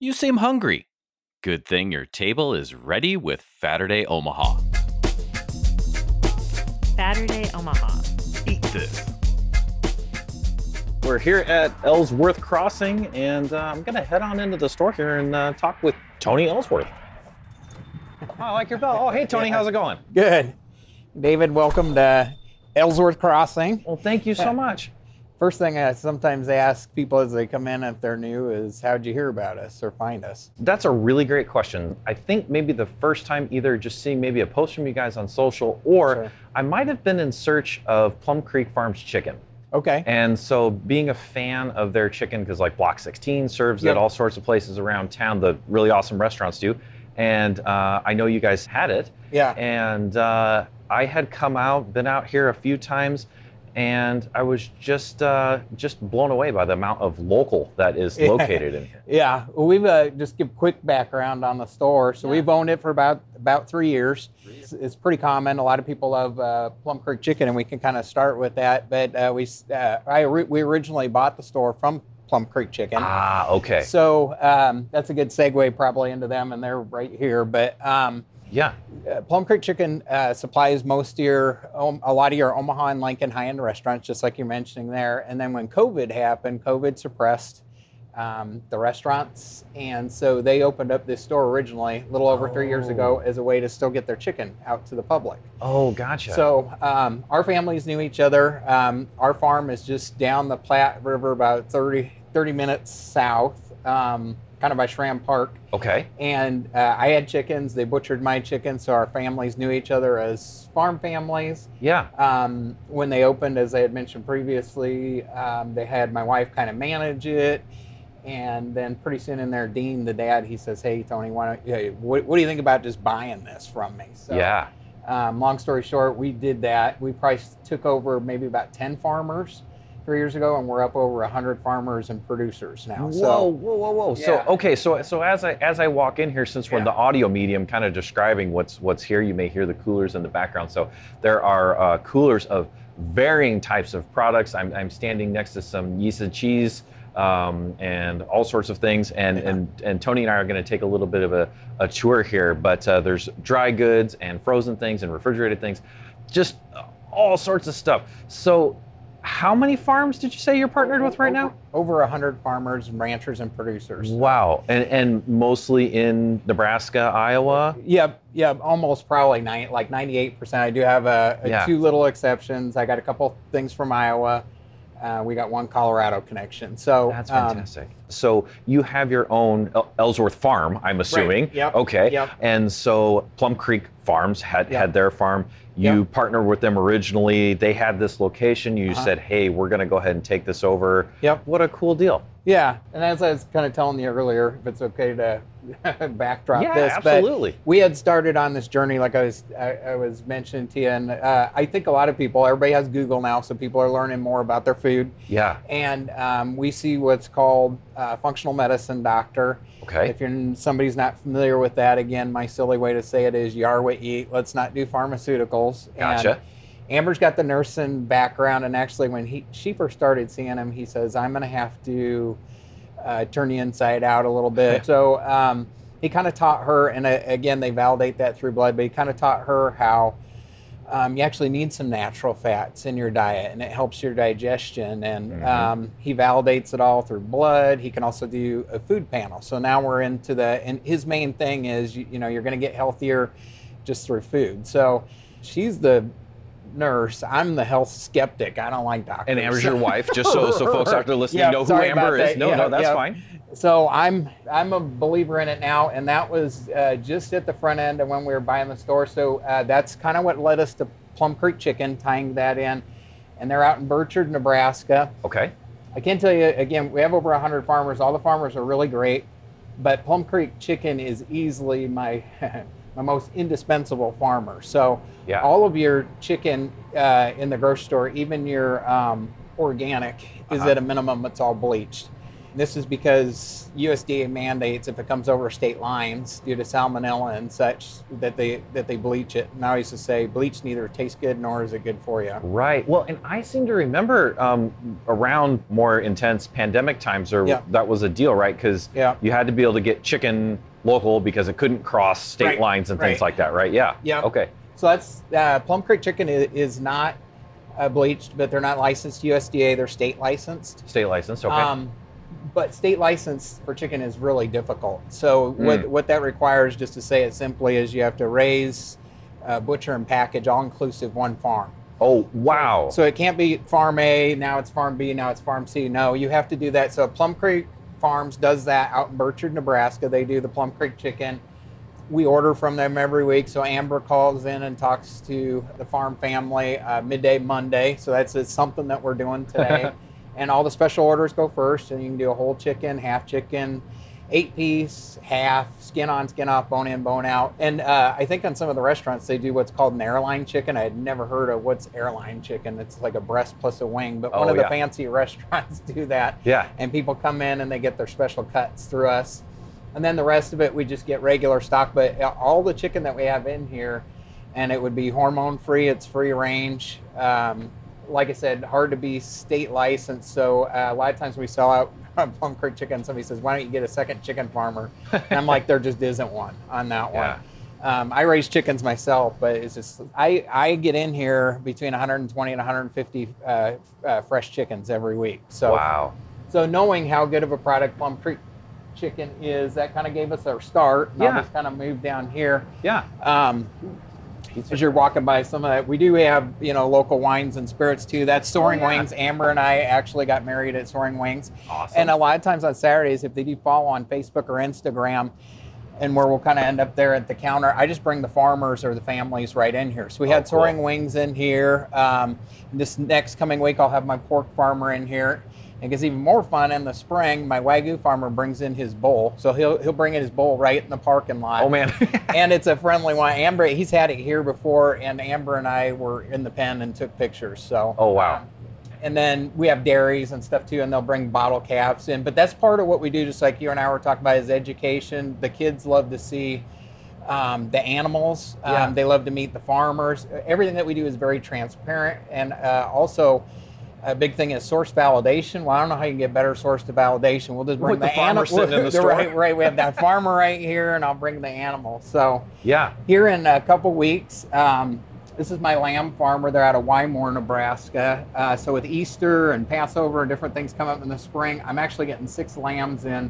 You seem hungry. Good thing your table is ready with Saturday Omaha. Saturday Omaha. Eat this. We're here at Ellsworth Crossing, and I'm going to head on into the store here and talk with Tony Ellsworth. Oh, I like your bell. Oh, hey, Tony, how's it going? Good. David, welcome to Ellsworth Crossing. Well, thank you so much. First thing I sometimes ask people as they come in if they're new is, how'd you hear about us or find us? That's a really great question. I think maybe the first time either just seeing maybe a post from you guys on social, or Sure. I might have been in search of Plum Creek Farms chicken. Okay. And so being a fan of their chicken, because like Block 16 serves Yep. at all sorts of places around town, the really awesome restaurants do. And I know you guys had it. Yeah. And I had been out here a few times, and I was just blown away by the amount of local that is located in here. Yeah. Well, we've just give quick background on the store. So we've owned it for about 3 years. It's pretty common. A lot of people love Plum Creek chicken, and we can kind of start with that. But we originally bought the store from Plum Creek Chicken. Ah, okay. So that's a good segue probably into them, and they're right here. But Yeah. Plum Creek Chicken supplies a lot of your Omaha and Lincoln high-end restaurants, just like you're mentioning there. And then when COVID happened, COVID suppressed the restaurants, and so they opened up this store originally, a little over 3 years ago, as a way to still get their chicken out to the public. Oh, gotcha. So our families knew each other. Our farm is just down the Platte River, about 30 minutes south, kind of by Schramm Park. Okay. And I had chickens. They butchered my chickens, so our families knew each other as farm families. Yeah. When they opened, as I had mentioned previously, they had my wife kind of manage it. And then pretty soon in there, Dean, the dad, he says, "Hey, Tony, what do you think about just buying this from me?" So, Yeah. long story short, we did that. We probably took over maybe about 10 farmers 3 years ago, and we're up over 100 farmers and producers now. Whoa. Yeah. So as I walk in here, since we're in the audio medium, kind of describing what's here, you may hear the coolers in the background. So there are coolers of varying types of products. I'm standing next to some Yisa cheese and all sorts of things. And Tony and I are going to take a little bit of a tour here. But there's dry goods and frozen things and refrigerated things, just all sorts of stuff. So how many farms did you say you're partnered with right now? Over 100 farmers, ranchers, and producers. Wow. And mostly in Nebraska, Iowa? Yep, almost probably 98%. I do have two little exceptions. I got a couple things from Iowa. We got one Colorado connection. So That's fantastic. So you have your own Ellsworth farm, I'm assuming. Right. Yep. Okay. Yep. And so Plum Creek Farms had their farm. You partnered with them originally. They had this location. You said, "Hey, we're going to go ahead and take this over." Yep. What a cool deal. Yeah, and as I was kind of telling you earlier, if it's okay to backdrop Yeah, this, absolutely. but we had started on this journey, like I was mentioning to you, and I think a lot of people, everybody has Google now, so people are learning more about their food. Yeah. And we see what's called functional medicine doctor. Okay. If somebody's not familiar with that, again, my silly way to say it is, you are what you eat. Let's not do pharmaceuticals. Gotcha. And Amber's got the nursing background, and actually when she first started seeing him, he says, "I'm going to have to turn you inside out a little bit." So he kind of taught her, and again, they validate that through blood, but he kind of taught her how you actually need some natural fats in your diet, and it helps your digestion. And he validates it all through blood. He can also do a food panel. So now we're into and his main thing is, you're going to get healthier just through food. So she's the nurse. I'm the health skeptic. I don't like doctors. And Amber's your wife, just so folks out there listening know who sorry Amber about is. that. No, that's fine. So I'm a believer in it now, and that was just at the front end of when we were buying the store. So that's kind of what led us to Plum Creek Chicken, tying that in. And they're out in Burchard, Nebraska. Okay. I can tell you, again, we have over 100 farmers. All the farmers are really great, but Plum Creek Chicken is easily my most indispensable farmer. So all of your chicken in the grocery store, even your organic, is at a minimum, it's all bleached. This is because USDA mandates if it comes over state lines due to salmonella and such that they bleach it. And I used to say bleach neither tastes good nor is it good for you. Right. Well, and I seem to remember around more intense pandemic times, that was a deal, right? Because you had to be able to get chicken local because it couldn't cross state lines and things like that, right? Yeah. Yeah. Okay. So that's Plum Creek chicken is not bleached, but they're not licensed USDA. They're state licensed. State licensed. Okay. But state license for chicken is really difficult. So what that requires, just to say it simply, is you have to raise, butcher, and package all inclusive one farm. Oh, wow. So it can't be Farm A, now it's Farm B, now it's Farm C. No, you have to do that. So Plum Creek Farms does that out in Burchard, Nebraska. They do the Plum Creek chicken. We order from them every week. So Amber calls in and talks to the farm family midday Monday. So it's something that we're doing today. And all the special orders go first. And you can do a whole chicken, half chicken, 8-piece, half, skin on, skin off, bone in, bone out. And I think on some of the restaurants, they do what's called an airline chicken. I had never heard of what's airline chicken. It's like a breast plus a wing. But one of the fancy restaurants do that. Yeah. And people come in and they get their special cuts through us. And then the rest of it, we just get regular stock. But all the chicken that we have in here, and it would be hormone-free, it's free range. Like I said, hard to be state licensed. So a lot of times we sell out Plum Creek chicken. Somebody says, why don't you get a second chicken farmer? And I'm like, there just isn't one on that one. I raise chickens myself, but it's just, I get in here between 120 and 150 fresh chickens every week. So, wow. So knowing how good of a product Plum Creek chicken is, that kind of gave us our start. And I'll just kind of move down here. Yeah. As you're walking by some of that, we do have, local wines and spirits too. That's Soaring Wings. Amber and I actually got married at Soaring Wings. Awesome. And a lot of times on Saturdays, if they do follow on Facebook or Instagram, and where we'll kind of end up there at the counter, I just bring the farmers or the families right in here. So we had Soaring Wings in here. This next coming week, I'll have my pork farmer in here. It gets even more fun in the spring. My Wagyu farmer brings in his bull. So he'll bring in his bull right in the parking lot. Oh, man. And it's a friendly one. Amber, he's had it here before, and Amber and I were in the pen and took pictures. So. Oh, wow. And then we have dairies and stuff too, and they'll bring bottle calves in. But that's part of what we do, just like you and I were talking about, is education. The kids love to see the animals. They love to meet the farmers. Everything that we do is very transparent. And also, a big thing is source validation. Well, I don't know how you can get better source to validation. We'll just bring the farmer sitting in the store. Right. We have that farmer right here, and I'll bring the animal. So yeah, here in a couple weeks, this is my lamb farmer. They're out of Wymore, Nebraska. So with Easter and Passover and different things come up in the spring, I'm actually getting 6 lambs in.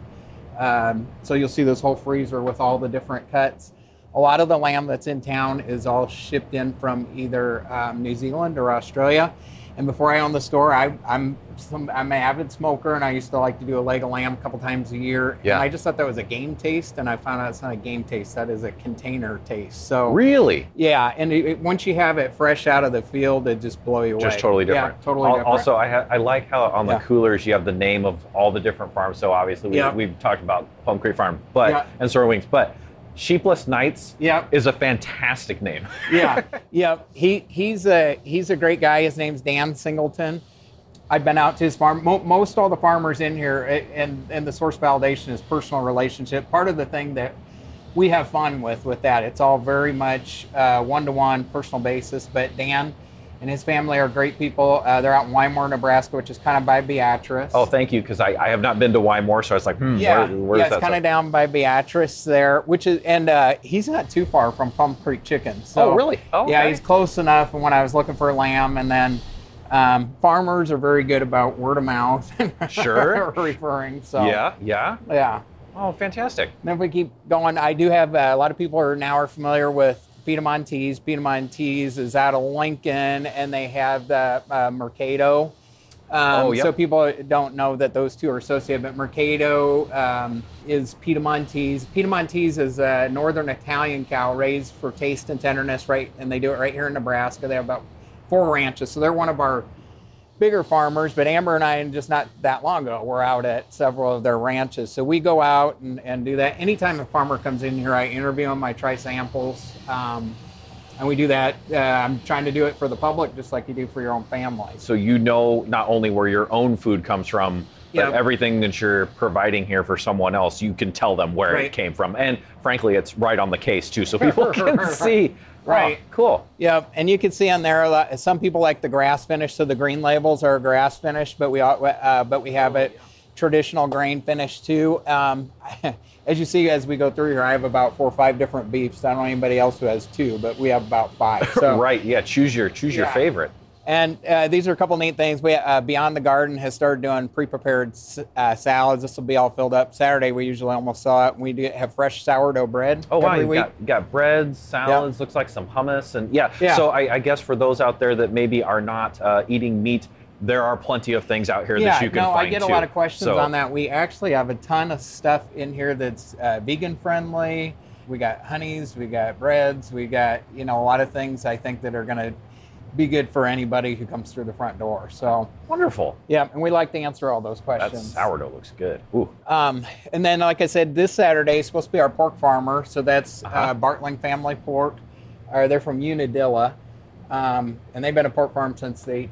So you'll see this whole freezer with all the different cuts. A lot of the lamb that's in town is all shipped in from either New Zealand or Australia. And before I owned the store, I'm an avid smoker, and I used to like to do a leg of lamb a couple times a year. Yeah. And I just thought that was a game taste, and I found out it's not a game taste. That is a container taste. So really, yeah. And once you have it fresh out of the field, it just blows you away. Just totally different. Yeah, totally different. Also, I like how on the coolers you have the name of all the different farms. So obviously we've talked about Plum Creek Farm, and Soaring Wings, but Sheepless Nights is a fantastic name. He's a great guy. His name's Dan Singleton. I've been out to his farm. Most all the farmers in here, and the source validation is personal relationship. Part of the thing that we have fun with that, it's all very much one-to-one personal basis. But Dan and his family are great people. They're out in Wymore, Nebraska, which is kind of by Beatrice. Oh, thank you, because I have not been to Wymore, so I was like, where's that? It's kind of down by Beatrice there, which is, and he's not too far from Plum Creek Chicken. So, oh, really? Oh, okay. Yeah, he's close enough. And when I was looking for lamb, and then farmers are very good about word of mouth. Sure. Referring. So. Yeah. Oh, fantastic. Then if we keep going, I do have a lot of people are familiar with Piedemontese. Piedemontese is out of Lincoln, and they have the Mercado. So people don't know that those two are associated, but Mercado is Piedemontese. Piedemontese is a northern Italian cow raised for taste and tenderness, right? And they do it right here in Nebraska. They have about 4 ranches, so they're one of our bigger farmers. But Amber and I, just not that long ago, were out at several of their ranches. So we go out and do that. Anytime a farmer comes in here, I interview them, I try samples, and we do that. I'm trying to do it for the public, just like you do for your own family. So you know not only where your own food comes from, But Yep. everything that you're providing here for someone else, you can tell them where Right. it came from. And frankly, it's right on the case too, so people can see. Right. Oh, cool. Yep, and you can see on there, some people like the grass finish, so the green labels are grass finish, but we have it traditional grain finish too. As you see, as we go through here, I have about 4 or 5 different beefs. I don't know anybody else who has 2, but we have about 5. So, Right. Yeah. Choose your Yeah. favorite. And these are a couple neat things. We Beyond the Garden has started doing pre-prepared salads. This will be all filled up. Saturday we usually almost sell out. We do have fresh sourdough bread Oh wow, every you week. got breads, salads, looks like some hummus, and yeah. Yeah. So I guess for those out there that maybe are not eating meat, there are plenty of things out here Yeah, that you can no, find I get too. a lot of questions So- on that. We actually have a ton of stuff in here that's vegan friendly. We got honeys, we got breads, we got a lot of things I think that are going to be good for anybody who comes through the front door. So Wonderful. yeah, and we like to answer all those That questions. sourdough looks good. Ooh. And then, like I said, this Saturday is supposed to be our pork farmer. So that's Uh-huh. Bartling Family Pork. They're from Unadilla. And they've been a pork farm since the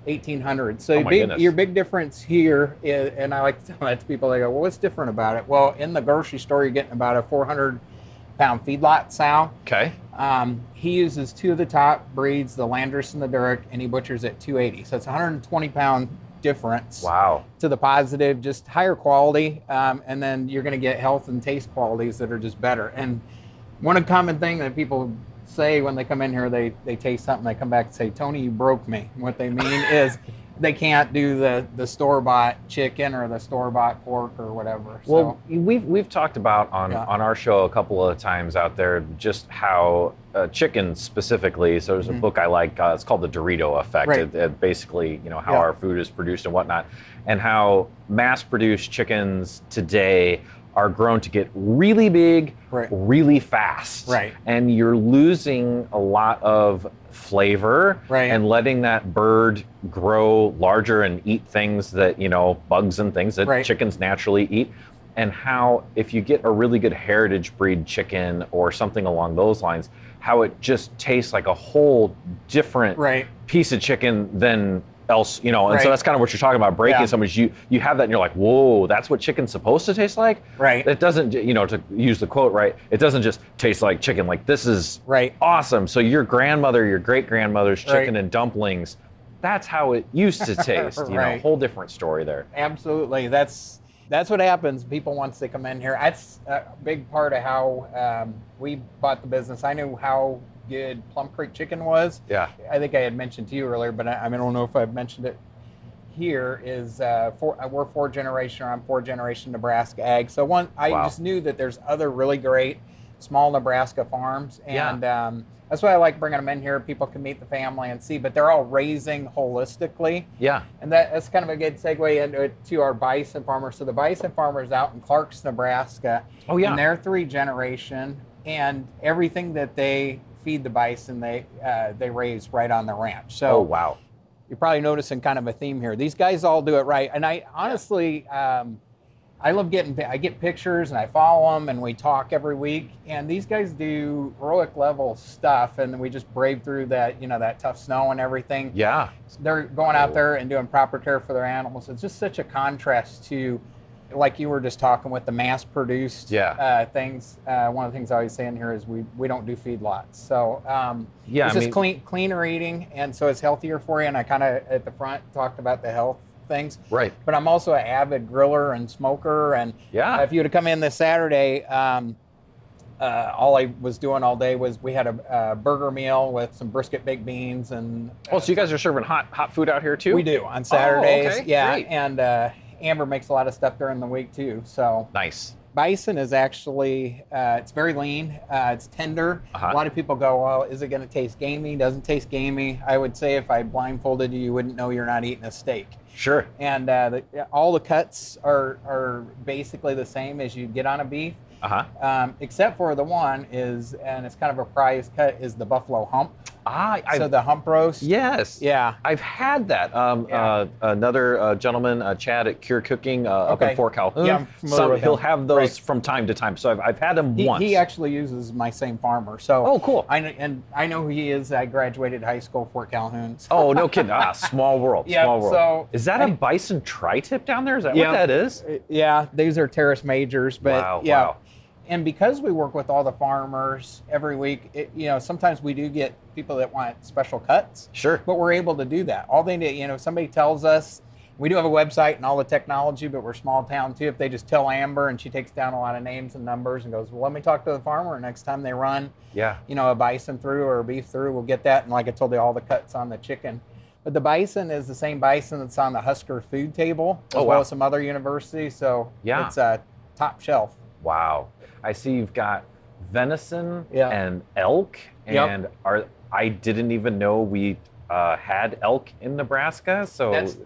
1800s. So Oh my goodness. your big difference here is, and I like to tell that to people, they go, well, what's different about it? Well, in the grocery store, you're getting about a 400-pound feedlot sow. Okay. He uses 2 of the top breeds, the Landers and the Duroc, and he butchers at 280. So it's a 120-pound difference Wow. to the positive, just higher quality, and then you're going to get health and taste qualities that are just better. And one common thing that people say when they come in here, they taste something, they come back and say, Tony, you broke me. What they mean is they can't do the store-bought chicken or the store-bought pork or whatever. Well, we've talked about on our show a couple of times out there just how chicken specifically. So there's a book I like. It's called The Dorito Effect. Right. It basically, how our food is produced and whatnot, and how mass-produced chickens today are grown to get really big, Right. really fast. Right. And you're losing a lot of flavor Right. and letting that bird grow larger and eat things that, bugs and things that Right. chickens naturally eat. And how, if you get a really good heritage breed chicken or something along those lines, how it just tastes like a whole different Right. piece of chicken than else, and Right. so that's kind of what you're talking about, breaking Yeah. so much. You have that and you're like, whoa, that's what chicken's supposed to taste like? Right. It doesn't, to use the quote, right, it doesn't just taste like chicken. Like, this is Right. awesome. So your grandmother, your great-grandmother's chicken Right. and dumplings, that's how it used to taste. Right. Whole different story there. Absolutely. That's what happens. People, once they come in here, that's a big part of how we bought the business. I knew how good Plum Creek Chicken was. Yeah. I think I had mentioned to you earlier, but I don't know if I've mentioned it here. We're 4th generation, or I'm 4th generation Nebraska ag. So I Wow. just knew that there's other really great small Nebraska farms, and Yeah. that's why I like bringing them in here. People can meet the family and see, but they're all raising holistically. Yeah. And that's kind of a good segue into our bison farmers. So the bison farmers out in Clarks, Nebraska. Oh, yeah. And they're 3rd generation, and everything that they feed the bison, they raise right on the ranch. So Oh, wow. you're probably noticing kind of a theme here. These guys all do it right. And I honestly, I get pictures and I follow them and we talk every week. And these guys do heroic level stuff, and we just brave through that, that tough snow and everything. Yeah. They're going out there and doing proper care for their animals. It's just such a contrast to, like you were just talking with the mass-produced things. One of the things I always say in here is we don't do feedlots. So Yeah, it's just cleaner eating, and so it's healthier for you. And I kind of at the front talked about the health things. Right. But I'm also an avid griller and smoker. And if you would have come in this Saturday, all I was doing all day was we had a burger meal with some brisket baked beans and. Oh, so you guys are serving hot food out here too? We do on Saturdays. Oh, okay. Yeah, Great. and Amber makes a lot of stuff during the week too. So Nice. bison is actually it's very lean. It's tender. Uh-huh. A lot of people go, well, is it going to taste gamey? Doesn't taste gamey. I would say if I blindfolded you, you wouldn't know you're not eating a steak. Sure. And all the cuts are basically the same as you get on a beef. Uh-huh. Except for the one is, and it's kind of a prized cut, is the buffalo hump. So the hump roast. Yes. Yeah. I've had that. Yeah. Another gentleman, Chad at Cure Cooking up in Okay. Fort Calhoun. Yeah, I'm familiar with he'll him. have those Right. from time to time. So I've had him once. He actually uses my same farmer. So Oh, cool. I know who he is. I graduated high school Fort Calhoun. So. Oh, no kidding. Small world. Yep, Small world. so is that a bison tri-tip down there? Is that Yep. what that is? Yeah, these are Terrace Majors, but Wow, yeah. wow. And because we work with all the farmers every week, sometimes we do get people that want special cuts. Sure. But we're able to do that. All they need, if somebody tells us, we do have a website and all the technology, but we're small town too. If they just tell Amber and she takes down a lot of names and numbers and goes, well, let me talk to the farmer. Next time they run, Yeah. a bison through or a beef through, we'll get that. And like I told you, all the cuts on the chicken. But the bison is the same bison that's on the Husker food table, as Oh, well wow. as some other universities. So Yeah. it's top shelf. Wow. I see you've got venison Yeah. and elk, Yep. and I didn't even know we had elk in Nebraska. So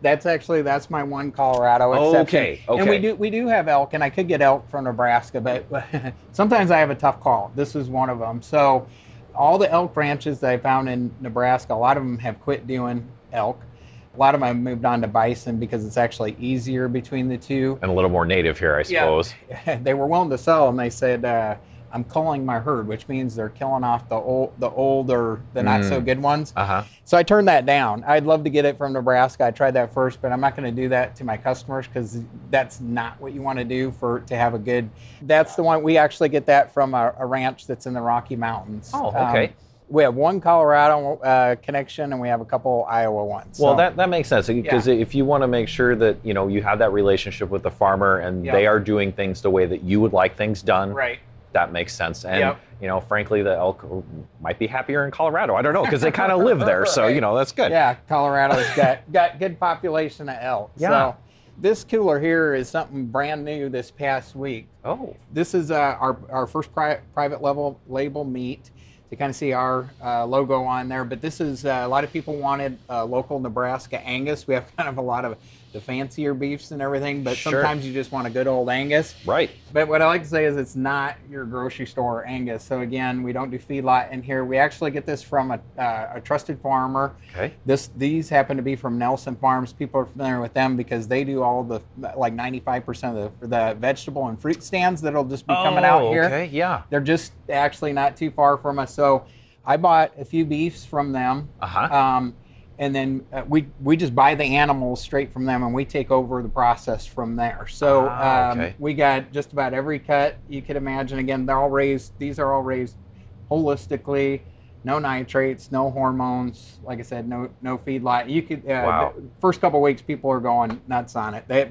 That's my one Colorado exception. Okay, And okay. we do have elk, and I could get elk from Nebraska, but sometimes I have a tough call. This is one of them. So all the elk ranches that I found in Nebraska, a lot of them have quit doing elk. A lot of them have moved on to bison because it's actually easier between the two. and a little more native here, I suppose. They were willing to sell, and they said, I'm culling my herd, which means they're killing off the older, the not so good ones. Uh-huh. So I turned that down. I'd love to get it from Nebraska. I tried that first, but I'm not going to do that to my customers because that's not what you want to do to have a good. That's the one we actually get that from a ranch that's in the Rocky Mountains. Oh, okay. We have one Colorado connection, and we have a couple Iowa ones. Well, So, that makes sense because if you want to make sure that you have that relationship with the farmer and Yep. they are doing things the way that you would like things done, right. that makes sense. And Yep. frankly, the elk might be happier in Colorado. I don't know because they kind of live there, so Right. that's good. Yeah, Colorado's got good population of elk. Yeah. So this cooler here is something brand new this past week. Oh, This is our first private label meat. You kind of see our logo on there, but this is a lot of people wanted local Nebraska Angus. We have kind of a lot of the fancier beefs and everything, but Sure. sometimes you just want a good old Angus. right. But what I like to say is it's not your grocery store Angus. So again, we don't do feedlot in here. We actually get this from a trusted farmer. Okay. These happen to be from Nelson Farms. People are familiar with them because they do all the 95% of the vegetable and fruit stands that'll just be coming out here. Okay, yeah. They're just actually not too far from us. So I bought a few beefs from them. Uh-huh. And then we just buy the animals straight from them, and we take over the process from there. So Okay. we got just about every cut you could imagine. Again, they're all raised. These are all raised holistically. No nitrates, no hormones. Like I said, no feedlot. You could Wow. the first couple of weeks, people are going nuts on it.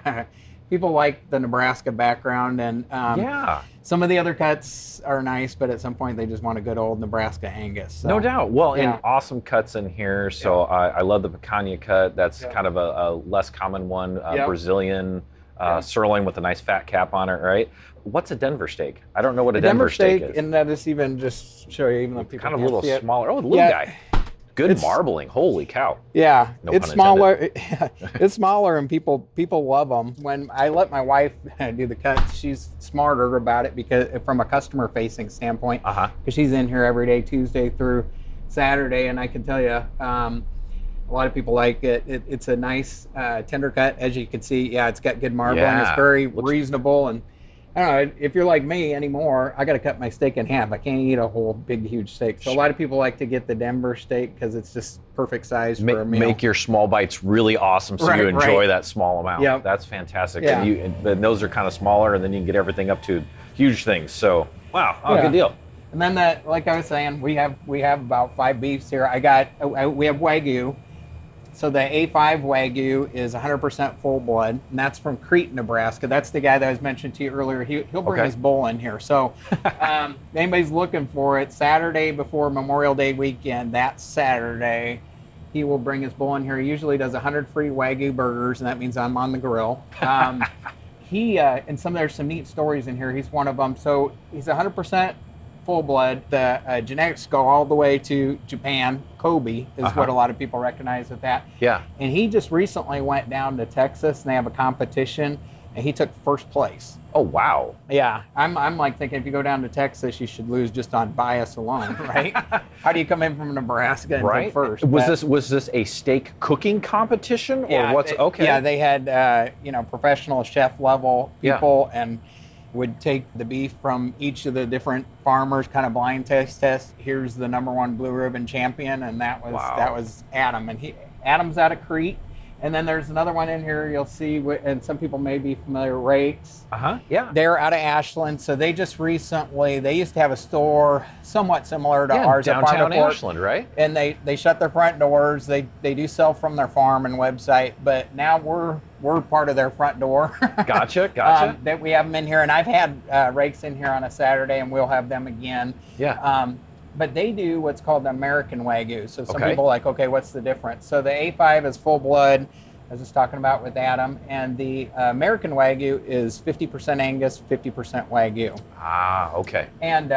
People like the Nebraska background, and Yeah. some of the other cuts are nice, but at some point they just want a good old Nebraska Angus. So. No doubt. Well, Yeah. and awesome cuts in here. So I love the picanha cut. That's Yeah. kind of a less common one. Yep. Brazilian Yeah. sirloin with a nice fat cap on it, right? What's a Denver steak? I don't know what a The Denver steak is. and that is even just show you, even though people Kind of a can't little see it. smaller. Oh, the little Yeah. guy. Good It's- marbling. Holy cow. Yeah, No it's pun smaller. It's smaller, and people love them. When I let my wife do the cuts, she's smarter about it because from a customer facing standpoint, Uh-huh. because she's in here every day, Tuesday through Saturday, and I can tell you, a lot of people like it. It's a nice tender cut, as you can see. Yeah, it's got good marbling. Yeah. It's very Looks- reasonable, and I don't know if you're like me anymore. I got to cut my steak in half. I can't eat a whole big, huge steak. So a lot of people like to get the Denver steak because it's just perfect size for a meal. Make your small bites really awesome so you Right, enjoy right. that small amount. Yep. That's fantastic. Yeah. And those are kind of smaller, and then you can get everything up to huge things. So, wow. Oh, Yeah. good deal. And then that, like I was saying, we have about 5 beefs here. We have Wagyu. So the A5 Wagyu is 100% full blood, and that's from Crete, Nebraska. That's the guy that I was mentioning to you earlier. He'll bring Okay. his bull in here. So if anybody's looking for it, Saturday before Memorial Day weekend, that Saturday, he will bring his bull in here. He usually does 100 free Wagyu burgers, and that means I'm on the grill. And there's some neat stories in here. He's one of them. So he's 100% full blood. The genetics go all the way to Japan. Kobe is what a lot of people recognize with that. Yeah. And he just recently went down to Texas, and they have a competition, and he took first place. Oh, wow. Yeah, I'm like thinking if you go down to Texas, you should lose just on bias alone, right? How do you come in from Nebraska and take first? Was this a steak cooking competition or what's okay? Yeah, they had professional chef level people and would take the beef from each of the different farmers, kind of blind test. Here's the #1 blue ribbon champion, and that was Adam, and Adam's out of Crete. And then there's another one in here you'll see, and some people may be familiar, Rakes. Yeah. They're out of Ashland, so they just recently, they used to have a store somewhat similar to ours downtown at Ashland, right? And they shut their front doors. They do sell from their farm and website, but now we're part of their front door. Gotcha. That we have them in here, and I've had Rakes in here on a Saturday, and we'll have them again. Yeah. But they do what's called the American Wagyu. So some people are like, okay, what's the difference? So the A5 is full blood, as I was talking about with Adam, and the American Wagyu is 50% Angus, 50% Wagyu. Okay. And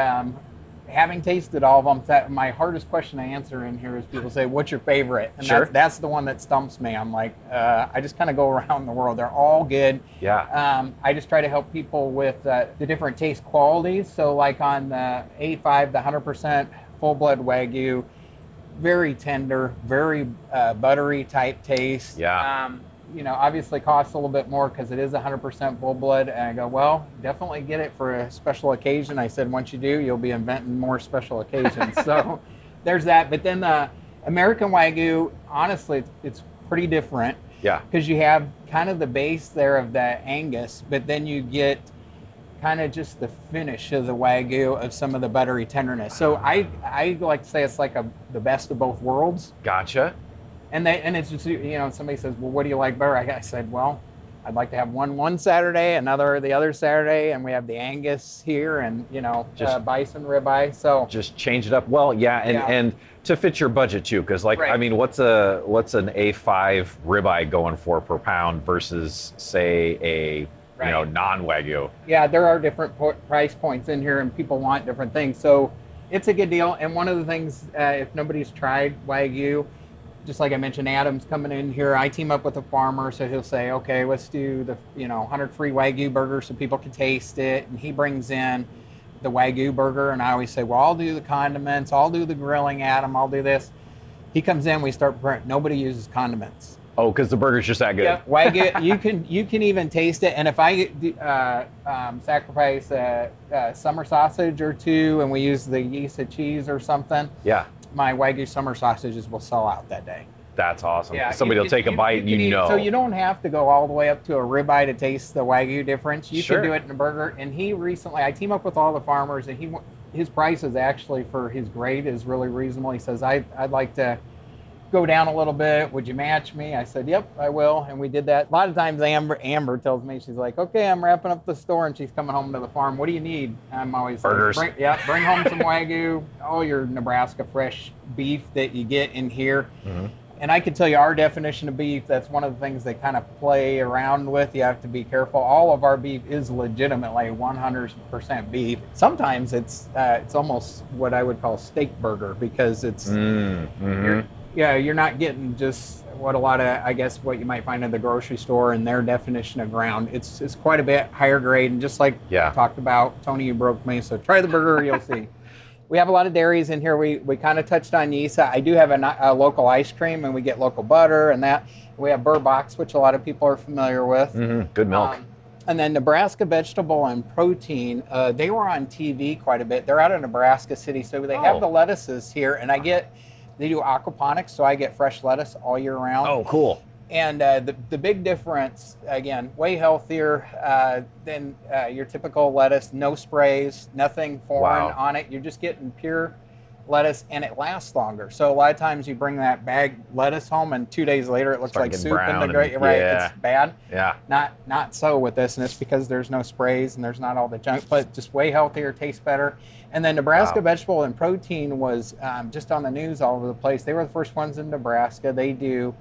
having tasted all of them, my hardest question to answer in here is people say, what's your favorite? And that's the one that stumps me. I'm like, I just kind of go around the world. They're all good. Yeah. I just try to help people with the different taste qualities. So like on the A5, the 100% full-blood Wagyu, very tender, very buttery type taste. Yeah. Obviously costs a little bit more because it is 100% full blood. And I go, well, definitely get it for a special occasion. I said, once you do, you'll be inventing more special occasions. So there's that. But then the American Wagyu, honestly, it's pretty different. Yeah. Because you have kind of the base there of the Angus, but then you get kind of just the finish of the Wagyu of some of the buttery tenderness. So I like to say it's like the best of both worlds. Gotcha. And it's just, somebody says, well, what do you like better? I said, well, I'd like to have one Saturday, another the other Saturday, and we have the Angus here and, just bison ribeye. So just change it up. Well, and to fit your budget too, because I mean, what's an A5 ribeye going for per pound versus say a non-Wagyu? Yeah, there are different price points in here, and people want different things. So it's a good deal. And one of the things, if nobody's tried Wagyu, just like I mentioned, Adam's coming in here. I team up with a farmer, so he'll say, okay, let's do the 100 free Wagyu burger so people can taste it. And he brings in the Wagyu burger, and I always say, well, I'll do the condiments, I'll do the grilling, Adam, I'll do this. He comes in, we start, nobody uses condiments. Oh, because the burger's just that good. Yeah, Wagyu, you can even taste it. And if I sacrifice a summer sausage or two, and we use the Yisa cheese or something, my Wagyu summer sausages will sell out that day. That's awesome. Yeah, somebody will take a bite and So you don't have to go all the way up to a ribeye to taste the Wagyu difference. You can do it in a burger. And he recently, I team up with all the farmers, and his prices actually for his grade is really reasonable. He says, I'd like to go down a little bit. Would you match me? I said, yep, I will. And we did that. A lot of times Amber tells me, she's like, okay, I'm wrapping up the store, and she's coming home to the farm. What do you need? I'm always burgers. Like, bring home some Wagyu, all your Nebraska fresh beef that you get in here. Mm-hmm. And I can tell you our definition of beef, that's one of the things they kind of play around with. You have to be careful. All of our beef is legitimately 100% beef. Sometimes it's almost what I would call steak burger, because it's you're not getting just what a lot of, I guess, what you might find in the grocery store and their definition of ground. It's quite a bit higher grade, and just like I talked about, Tony, you broke me, so try the burger, you'll see. We have a lot of dairies in here. We kind of touched on Yisa. I do have a local ice cream, and we get local butter and that. We have Burr Box, which a lot of people are familiar with. Mm-hmm. Good milk. And then Nebraska Vegetable and Protein, they were on TV quite a bit. They're out of Nebraska City, so they have the lettuces here, and they do aquaponics, so I get fresh lettuce all year round. Oh, cool. And the big difference, again, way healthier than your typical lettuce. No sprays, nothing foreign on it. You're just getting pure lettuce, and it lasts longer. So a lot of times you bring that bag lettuce home, and 2 days later it looks like soup in the grate. It's bad. Yeah. Not so with this, and it's because there's no sprays and there's not all the junk, but just way healthier, tastes better. And then Nebraska Vegetable and Protein was just on the news all over the place. They were the first ones in Nebraska. They do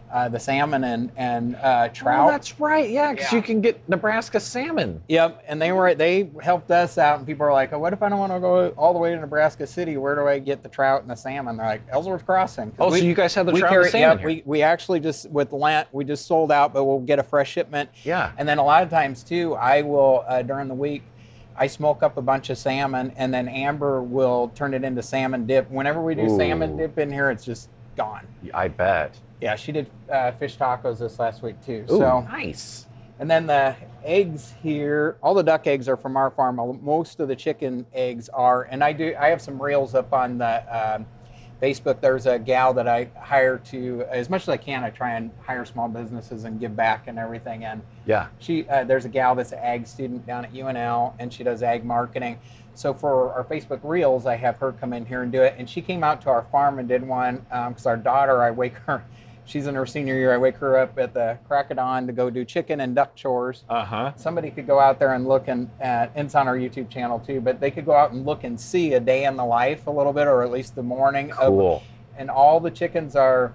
the salmon and trout. Oh, that's right. Yeah, because Yeah. you can get Nebraska salmon. Yep, and they helped us out, and people are like, oh, what if I don't want to go all the way to Nebraska City? Where do I get the trout and the salmon? They're like, Ellsworth Crossing. 'Cause Oh, so you guys have the trout and the salmon here. we actually just, with Lent, we just sold out, but we'll get a fresh shipment. Yeah. And then a lot of times, too, I will, during the week, I smoke up a bunch of salmon, and then Amber will turn it into salmon dip. Whenever we do salmon dip in here, it's just gone. I bet. Yeah, she did fish tacos this last week, too. Ooh, So. nice. And then the eggs here, all the duck eggs are from our farm. Most of the chicken eggs are, and I have some reels up on the Facebook. There's a gal that I hire to, as much as I can, I try and hire small businesses and give back and everything. And Yeah. there's a gal that's an ag student down at UNL, and she does ag marketing. So for our Facebook reels, I have her come in here and do it. And she came out to our farm and did one because our daughter, I wake her. She's in her senior year. I wake her up at the crack of dawn to go do chicken and duck chores. Uh-huh. Somebody could go out there and look, and it's on our YouTube channel too, but they could go out and look and see a day in the life a little bit, or at least the morning. Cool. And all the chickens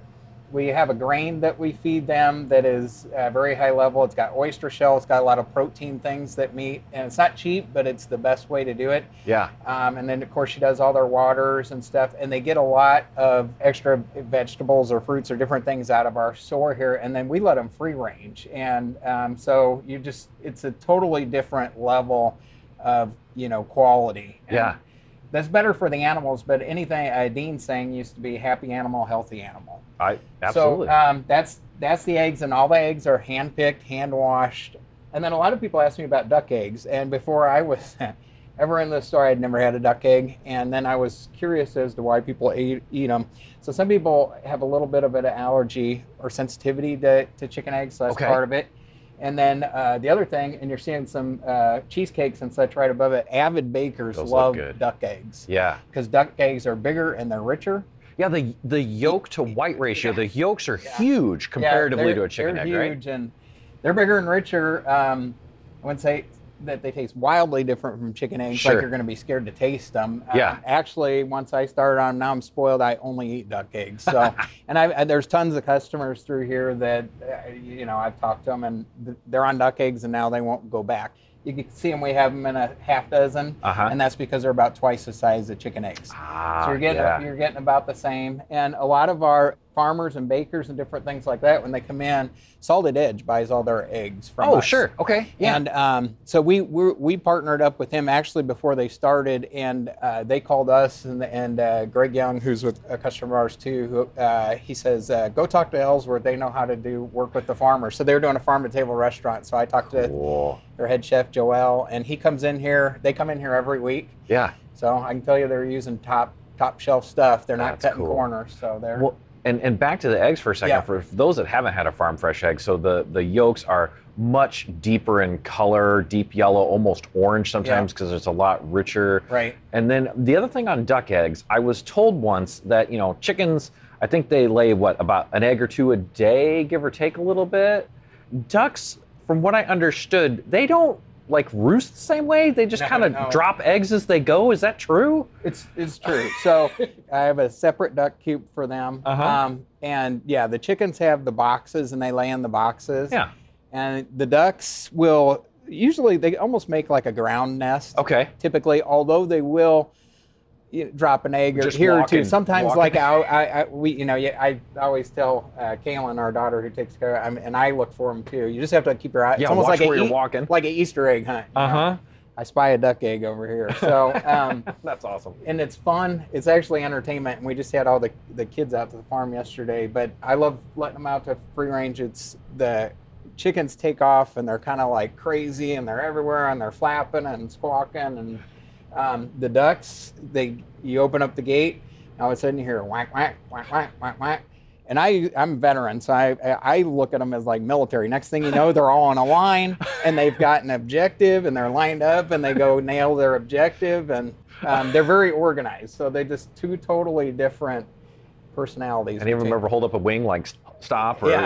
we have a grain that we feed them that is very high level. It's got oyster shell. It's got a lot of protein things that meat, and it's not cheap, but it's the best way to do it. Yeah. And then, of course, she does all their waters and stuff, and they get a lot of extra vegetables or fruits or different things out of our store here, and then we let them free range. And so it's a totally different level of, quality. And Yeah. that's better for the animals, but anything, Dean's saying used to be happy animal, healthy animal. Absolutely. So that's the eggs, and all the eggs are hand-picked, hand-washed. And then a lot of people ask me about duck eggs, and before I was ever in the store, I'd never had a duck egg, and then I was curious as to why people eat them. So some people have a little bit of an allergy or sensitivity to chicken eggs, so that's part of it. And then the other thing, and you're seeing some cheesecakes and such right above it, avid bakers love duck eggs. Yeah. Because duck eggs are bigger and they're richer. Yeah, the yolk to white ratio, the yolks are huge comparatively to a chicken egg, right? They're huge, and they're bigger and richer. I wouldn't say that they taste wildly different from chicken eggs, like you're going to be scared to taste them. Yeah. Actually, once I started on them, now I'm spoiled. I only eat duck eggs. So, and there's tons of customers through here that, I've talked to them, and they're on duck eggs, and now they won't go back. You can see them. We have them in a half dozen, and that's because they're about twice the size of chicken eggs. So you're getting about the same. And a lot of our farmers and bakers and different things like that, when they come in, Salted Edge buys all their eggs from us. Oh, sure. Okay. Yeah. And so we partnered up with him actually before they started, and they called us, and Greg Young, who's with a customer of ours too, he says, go talk to Ellsworth. They know how to work with the farmers. So they were doing a farm-to-table restaurant. So I talked to their head chef, Joel, and he comes in here. They come in here every week. Yeah. So I can tell you they're using top shelf stuff. They're not cutting corners. So they're... Well, and back to the eggs for a second. For those that haven't had a farm fresh egg, so the yolks are much deeper in color, deep yellow, almost orange sometimes because it's a lot richer. Right. And then the other thing on duck eggs, I was told once that, chickens, I think they lay about an egg or two a day, give or take a little bit. Ducks, from what I understood, they don't roost the same way? They just kind of drop eggs as they go? Is that true? It's true. So I have a separate duck coop for them. And the chickens have the boxes and they lay in the boxes. Yeah. And the ducks usually they almost make like a ground nest. Okay. Typically, although they will drop an egg or here or two. Sometimes I always tell Kaylin, our daughter who takes care of, and I look for them too. You just have to keep your eye. Yeah, it's almost watch like where you're walking. Like an Easter egg hunt. I spy a duck egg over here. So that's awesome. And it's fun. It's actually entertainment. And we just had all the kids out to the farm yesterday. But I love letting them out to free range. It's the chickens take off and they're kind of like crazy and they're everywhere and they're flapping and squawking and the ducks, you open up the gate, and all of a sudden you hear whack, whack, whack, whack, whack, whack. And I'm a veteran, so I look at them as like military. Next thing you know, they're all on a line, and they've got an objective, and they're lined up, and they go nail their objective, and they're very organized. So they're just two totally different personalities. Any of them ever hold up a wing like stop? Or,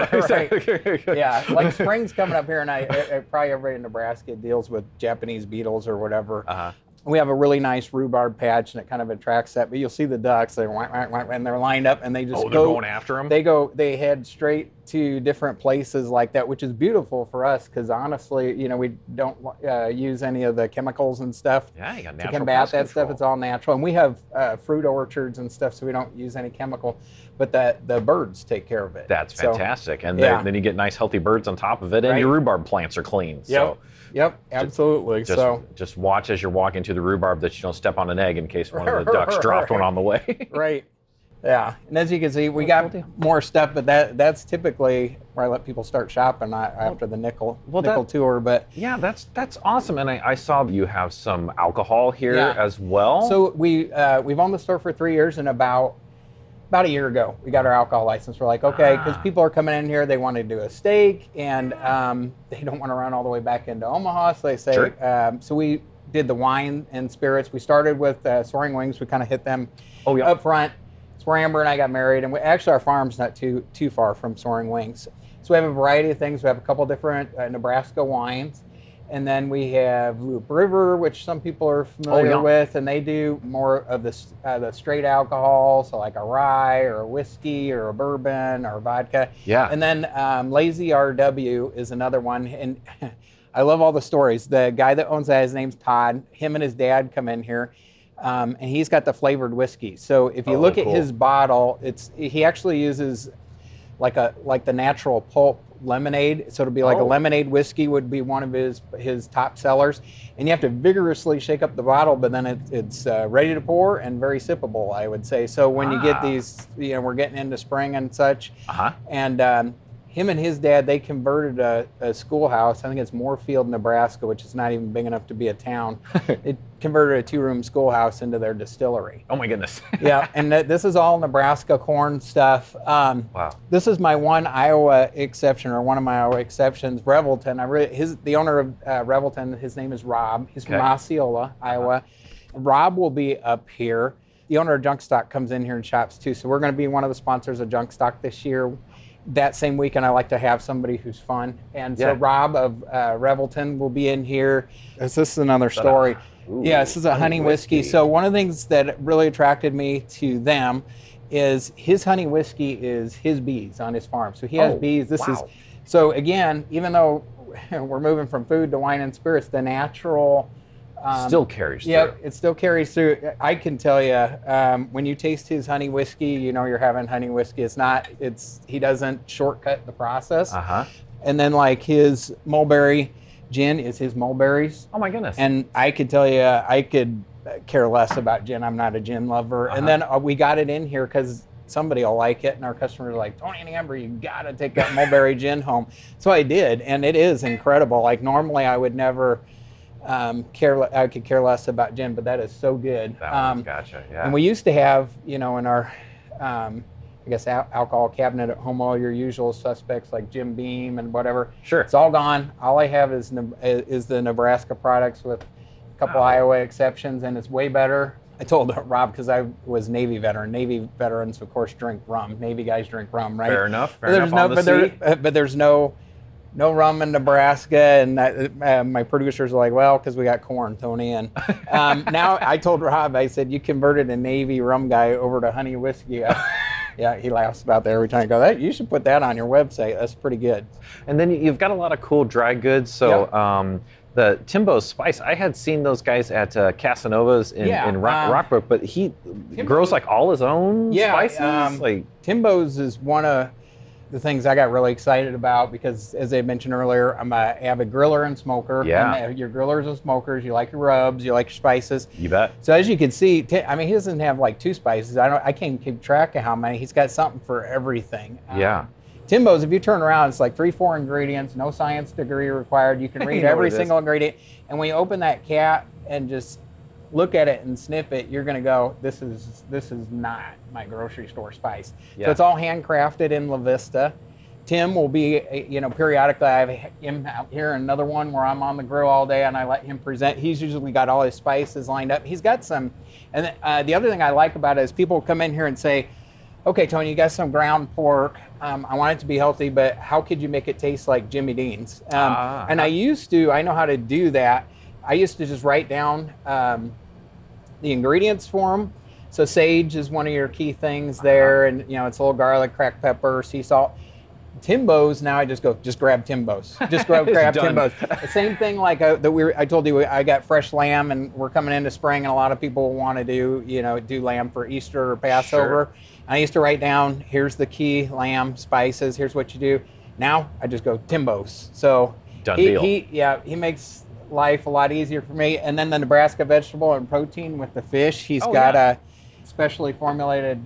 right. Yeah, like spring's coming up here, and I probably everybody in Nebraska deals with Japanese beetles or whatever. We have a really nice rhubarb patch, and it kind of attracts that. But you'll see the ducks, they're and they're lined up, and they just they're going after them? They head straight to different places like that, which is beautiful for us because honestly, we don't use any of the chemicals and stuff you got to natural combat pest that stuff. control. It's all natural. And we have fruit orchards and stuff, so we don't use any chemical. But the birds take care of it. That's So, fantastic. And yeah. then you get nice healthy birds on top of it, and Right. your rhubarb plants are clean. So Yep, absolutely. just watch as you're walking through the rhubarb that you don't step on an egg in case one of the ducks dropped one on the way. Right. Yeah. And as you can see, we got more stuff, but that's typically where I let people start shopping after the nickel tour. But Yeah, that's awesome. And I saw you have some alcohol here Yeah. as well. so we've owned the store for 3 years, and about a year ago, we got our alcohol license. We're like, okay, because people are coming in here, they want to do a steak, and they don't want to run all the way back into Omaha. So they say, Sure. so we did the wine and spirits. We started with Soaring Wings. We kind of hit them Oh, yeah. up front. It's where Amber and I got married, and actually our farm's not too far from Soaring Wings. So we have a variety of things. We have a couple different Nebraska wines. And then we have Loop River, which some people are familiar with, and they do more of the straight alcohol, so like a rye or a whiskey or a bourbon or vodka. Yeah. And then Lazy RW is another one, and I love all the stories. The guy that owns that, his name's Todd. Him and his dad come in here, and he's got the flavored whiskey. So if you look at cool. his bottle, he actually uses like the natural pulp lemonade. So it'll be like a lemonade whiskey would be one of his top sellers, and you have to vigorously shake up the bottle, but then it's ready to pour and very sippable, I would say. So when you get these, we're getting into spring and such, and him and his dad, they converted a schoolhouse. I think it's Moorefield, Nebraska, which is not even big enough to be a town. It converted a 2-room schoolhouse into their distillery. Oh my goodness. Yeah, and this is all Nebraska corn stuff. Wow. This is my one Iowa exception, or one of my Iowa exceptions, Revelton. The owner of Revelton, his name is Rob. He's from Osceola, Iowa. Rob will be up here. The owner of Junk Stock comes in here and shops too, so we're going to be one of the sponsors of Junk Stock this year. That same weekend, I like to have somebody who's fun. And so Rob of Revelton will be in here. This is another story. This is a honey whiskey. So one of the things that really attracted me to them is his honey whiskey is his bees on his farm. So he has bees. So again, even though we're moving from food to wine and spirits, the natural still carries through. Yep, it still carries through. I can tell you, when you taste his honey whiskey, you're having honey whiskey. He doesn't shortcut the process. And then like his mulberry gin is his mulberries. Oh my goodness. And I could tell you, I could care less about gin. I'm not a gin lover. And then we got it in here because somebody will like it, and our customers are like, Tony and Amber, you gotta take that mulberry gin home. So I did, and it is incredible. Like normally I would never I could care less about gin, but that is so good. Gotcha. Yeah. And we used to have, in our, alcohol cabinet at home, all your usual suspects like Jim Beam and whatever. Sure. It's all gone. All I have is the Nebraska products with a couple Iowa exceptions, and it's way better. I told Rob, because I was Navy veteran. Navy veterans, of course, drink rum. Navy guys drink rum, right? Fair enough. But there's no rum in Nebraska, and my producers are like, well, because we got corn, Tony. And now I told Rob, I said, you converted a Navy rum guy over to honey whiskey. Yeah, he laughs about that every time. I go, you should put that on your website. That's pretty good. And then you've got a lot of cool dry goods. So the Timbo's Spice, I had seen those guys at Casanova's in Rockbrook, but he grows like all his own spices. Timbo's is one of the things I got really excited about because, as I mentioned earlier, I'm an avid griller and smoker. Yeah. And your grillers and smokers, you like your rubs, you like your spices. You bet. So as you can see, he doesn't have like 2 spices. I can't keep track of how many. He's got something for everything. Timbo's, if you turn around, it's like 3-4 ingredients, no science degree required. You can read every single ingredient. And when you open that cap and just look at it and sniff it, you're going to go, this is not my grocery store spice. So it's all handcrafted in La Vista. Tim will be, periodically I have him out here, another one where I'm on the grill all day and I let him present. He's usually got all his spices lined up. He's got some, and the other thing I like about it is people come in here and say, okay, Tony, you got some ground pork. I want it to be healthy, but how could you make it taste like Jimmy Dean's? And I know how to do that. I used to just write down the ingredients for them. So sage is one of your key things there, and it's a little garlic, cracked pepper, sea salt. Timbos, now I just grab Timbos. Just grab Timbos. The same thing like I told you, I got fresh lamb, and we're coming into spring, and a lot of people want to do lamb for Easter or Passover. Sure. I used to write down, here's the key lamb spices, here's what you do. Now I just go Timbos. So done deal. He makes life a lot easier for me. And then the Nebraska vegetable and protein with the fish, he's got a specially formulated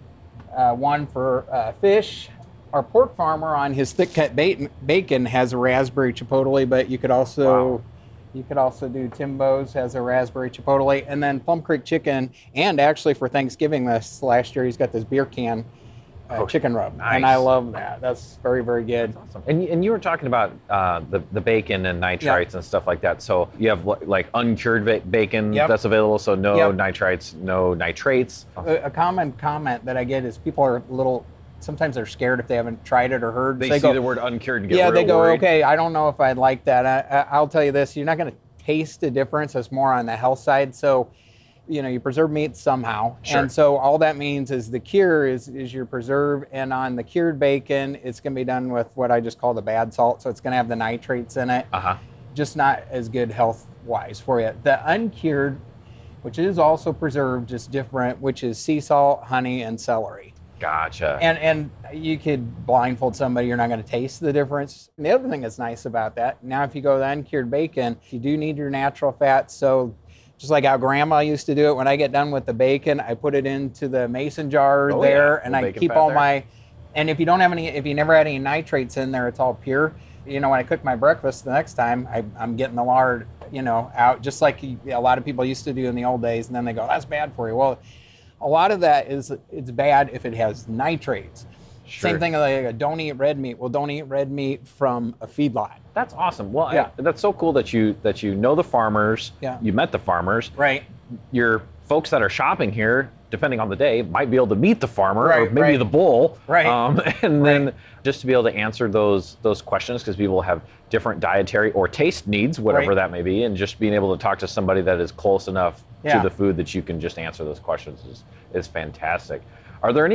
one for fish. Our pork farmer on his thick cut bacon has a raspberry chipotle, but you could also do Timbos, has a raspberry chipotle, and then Plum Creek chicken. And actually for Thanksgiving this last year, he's got this beer can chicken rub, nice. And I love that. That's very, very good. That's awesome. And you were talking about the bacon and nitrites and stuff like that. So you have like uncured bacon that's available. So no nitrites, no nitrates. A common comment that I get is people are sometimes they're scared if they haven't tried it or heard. They see the word uncured and get real they go, worried. okay, I don't know if I'd like that. I'll tell you this, you're not going to taste the difference. It's more on the health side. So, you preserve meat somehow. Sure. And so all that means is the cure is your preserve. And on the cured bacon, it's going to be done with what I just call the bad salt. So it's going to have the nitrates in it. Just not as good health-wise for you. The uncured, which is also preserved, just different, which is sea salt, honey, and celery. Gotcha. And you could blindfold somebody, you're not going to taste the difference. And the other thing that's nice about that, now if you go the uncured bacon, you do need your natural fats. So just like how grandma used to do it, when I get done with the bacon, I put it into the mason jar and I keep all and if you never had any nitrates in there, it's all pure. When I cook my breakfast the next time, I'm getting the lard, out just like a lot of people used to do in the old days. And then they go, that's bad for you. Well, a lot of that it's bad if it has nitrates. Sure. Same thing like don't eat red meat. Well, don't eat red meat from a feedlot. That's awesome. Well, that's so cool that you know the farmers. Yeah. You met the farmers. Right. Your folks that are shopping here, depending on the day, might be able to meet the farmer or maybe the bull. Right. And then just to be able to answer those questions, because people have different dietary or taste needs, whatever that may be, and just being able to talk to somebody that is close enough to the food that you can just answer those questions is fantastic. Are there any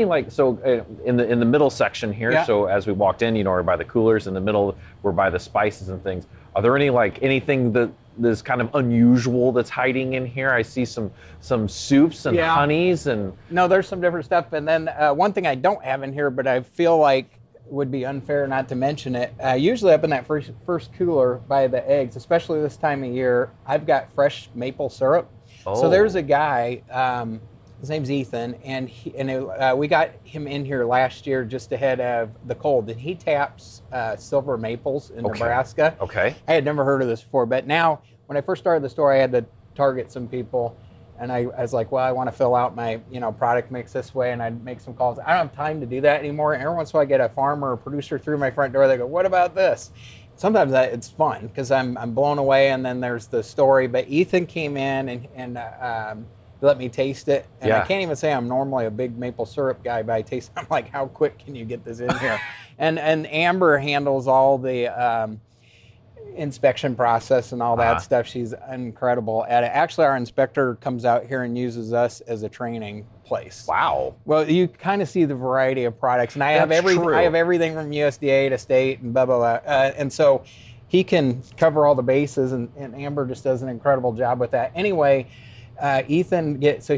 in the middle section here? So as we walked in, we're by the coolers. In the middle, we're by the spices and things. Are there any anything that is kind of unusual that's hiding in here? I see some soups and honeys and. No, there's some different stuff. And then one thing I don't have in here, but I feel like would be unfair not to mention it. Usually up in that first cooler by the eggs, especially this time of year, I've got fresh maple syrup. So there's a guy. His name's Ethan, and we got him in here last year just ahead of the cold, and he taps silver maples in Nebraska. Okay. I had never heard of this before, but now when I first started the store, I had to target some people, and I was like, well, I want to fill out my product mix this way, and I'd make some calls. I don't have time to do that anymore. Every once in a while, I get a farmer or producer through my front door. They go, what about this? Sometimes it's fun because I'm blown away, and then there's the story. But Ethan came in and let me taste it. And I can't even say I'm normally a big maple syrup guy, but I taste it. I'm like, how quick can you get this in here? and Amber handles all the inspection process and all that stuff. She's incredible at it. Actually, our inspector comes out here and uses us as a training place. Wow. Well, you kind of see the variety of products. And I have everything. I have everything from USDA to state and blah, blah, blah. And so he can cover all the bases, and Amber just does an incredible job with that. Anyway, Ethan he's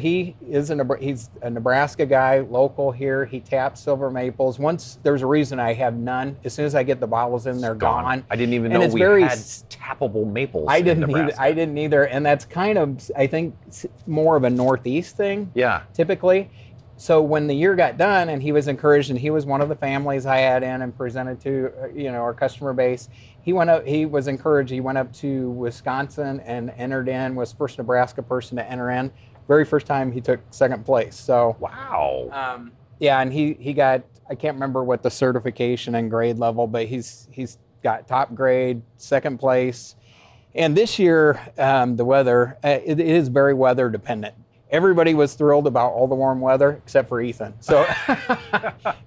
a Nebraska guy, local here. He taps silver maples. Once there's a reason I have none. As soon as I get the bottles in, they're gone. I didn't even know we had tappable maples. I didn't either, and that's kind of, I think, more of a Northeast thing. Yeah. Typically. So when the year got done, and he was encouraged, and he was one of the families I had in and presented to, our customer base. He was encouraged. He went up to Wisconsin and entered in, was first Nebraska person to enter in. Very first time he took second place. So wow. And he got, I can't remember what the certification and grade level, but he's got top grade, second place. And this year, the weather, it is very weather dependent. Everybody was thrilled about all the warm weather except for Ethan. So,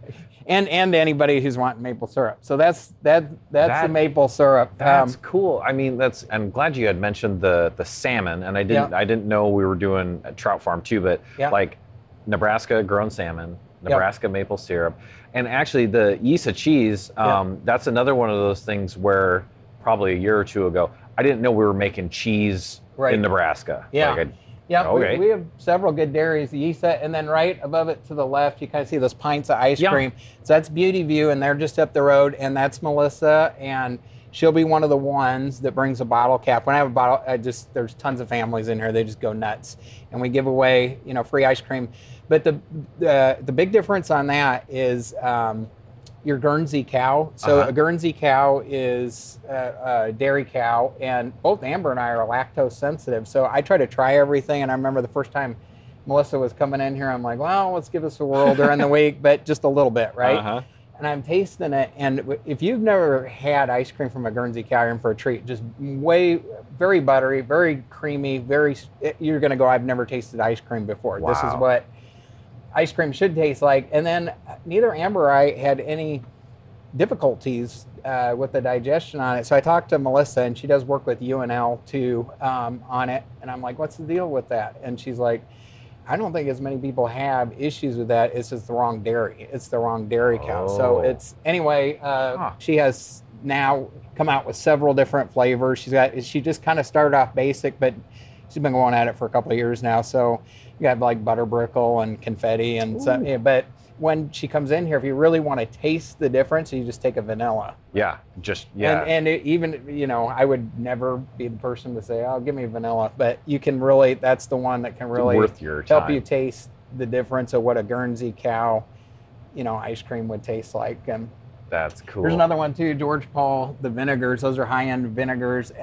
And anybody who's wanting maple syrup. So that's the maple syrup. That's cool. I mean, I'm glad you had mentioned the salmon, and I didn't know we were doing a trout farm too, but like Nebraska grown salmon, Nebraska maple syrup, and actually the Isa cheese. That's another one of those things where probably a year or two ago, I didn't know we were making cheese in Nebraska. Yeah. We have several good dairies, the Isa, and then right above it to the left, you kind of see those pints of ice cream. So that's Beauty View, and they're just up the road, and that's Melissa, and she'll be one of the ones that brings a bottle cap. When I have a bottle, there's tons of families in here, they just go nuts. And we give away, free ice cream. But the big difference on that is your Guernsey cow. So a Guernsey cow is a dairy cow, and both Amber and I are lactose sensitive. So I try to try everything, and I remember the first time Melissa was coming in here, I'm like, well, let's give this a whirl during the week, but just a little bit, right? And I'm tasting it, and if you've never had ice cream from a Guernsey cow, you're in for a treat. Just very buttery, very creamy, you're going to go, I've never tasted ice cream before. Wow. This is what ice cream should taste like. And then neither Amber or I had any difficulties with the digestion on it. So I talked to Melissa, and she does work with UNL too on it. And I'm like, what's the deal with that? And she's like, I don't think as many people have issues with that. It's just the wrong dairy. It's the wrong dairy cow. So it's, anyway, she has now come out with several different flavors. She just kind of started off basic, but she's been going at it for a couple of years now. So you got like butterbrickle and confetti and stuff. Yeah, but when she comes in here, if you really want to taste the difference, you just take a vanilla. And even, I would never be the person to say, oh, give me vanilla. But you can really, that's the one that can really help you taste the difference of what a Guernsey cow, ice cream would taste like. And that's cool. There's another one too, George Paul, the vinegars. Those are high-end vinegars.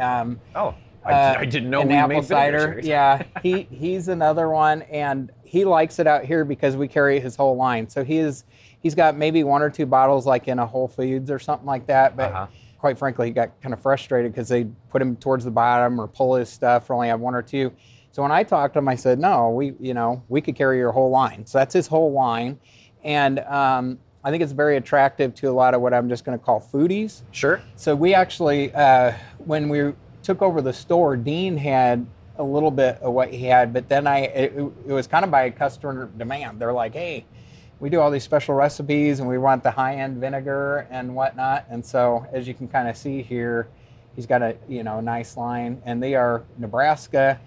I didn't know we apple made cider. Yeah, he's another one, and he likes it out here because we carry his whole line. So he's got maybe one or two bottles like in a Whole Foods or something like that. But quite frankly, he got kind of frustrated because they put him towards the bottom or pull his stuff or only have one or two. So when I talked to him, I said, no, we could carry your whole line. So that's his whole line, and I think it's very attractive to a lot of what I'm just going to call foodies. Sure. So we actually, when we took over the store, Dean had a little bit of what he had, but then it was kind of by customer demand. They're like, hey, we do all these special recipes and we want the high-end vinegar and whatnot. And so as you can kind of see here, he's got a nice line, and they are Nebraska,